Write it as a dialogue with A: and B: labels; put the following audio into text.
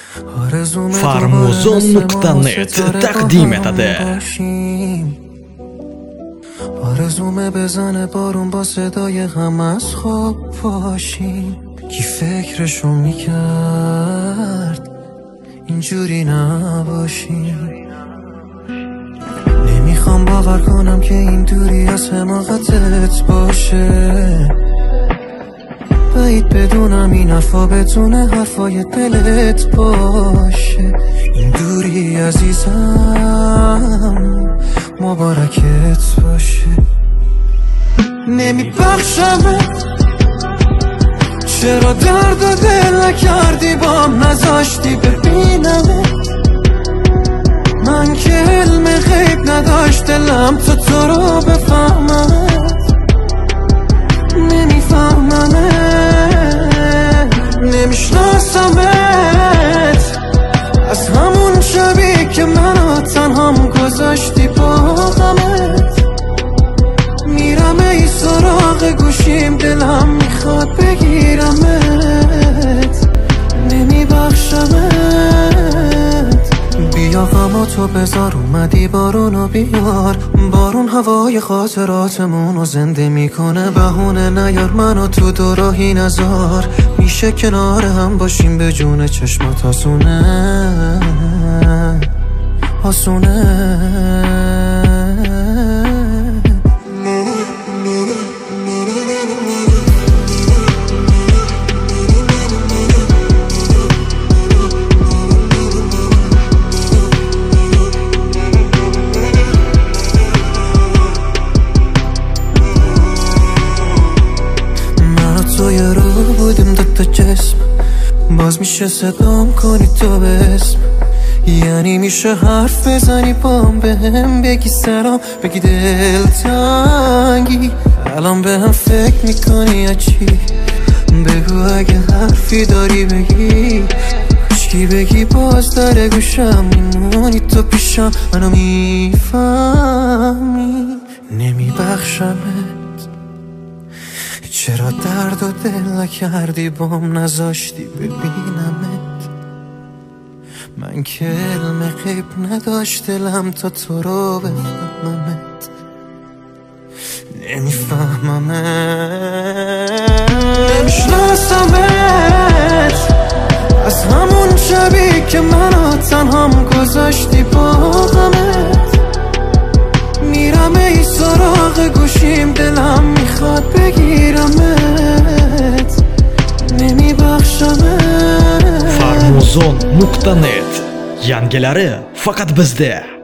A: Farmuzon.net taqdim etadi.
B: آرزومه بزنه بارون با صدای غم از خواب باشیم. کی فکرشو میکرد اینجوری نباشیم. نمیخوام باور کنم که این دوری از حماقتت باشه. بعید بدونم این حرفا بتونه حرفای دلت باشه. این دوری عزیزم مبارکت باشه. نمیبخشمت، چرا درد و دل نکردی بام، نذاشتی ببینمت. من که علم غیب نداشت دلم تو رو بفهممت. نمیفهممت، نمیشناسمت. از همون شبی که منو تنهام گذاشتی با غمت. میرم ای سراغ گوشیم، دلم میخواد بگیرمت. نمیبخشمت. بیا غماتو بذار، اومدی بارونو بیار. بارون هوای خاطراتمونو زنده میکنه. بهونه نیار منو تو دوراهی نذار. میشه کنار هم باشیم به جون چشمات آسونه آسونه. یه رو بودیم دوتا جسم، باز میشه صدام کنی تو به اسم. یعنی میشه حرف بزنی بام، به هم بگی سلام، بگی دلتنگی. الان به هم فکر میکنی یا چی؟ بگو اگه حرفی داری بگی. کشکی بگی باز در گوشم میمونی تو پیشم، منو میفهمی. نمیبخشمت، چرا درد و دل نکردی بام، نذاشتی ببینمت. من که علم غیب نداشت دلم تا تو رو بفهممت. نمیفهممت، نمیشناسمت. از همون شبی که منو تنهام گذاشتی با غمت. میرم ای سراغ گوشیم، دلم میخواد بگیرمت. نمیبخشمت.
A: Farmuzon.net yangilari faqat bizda.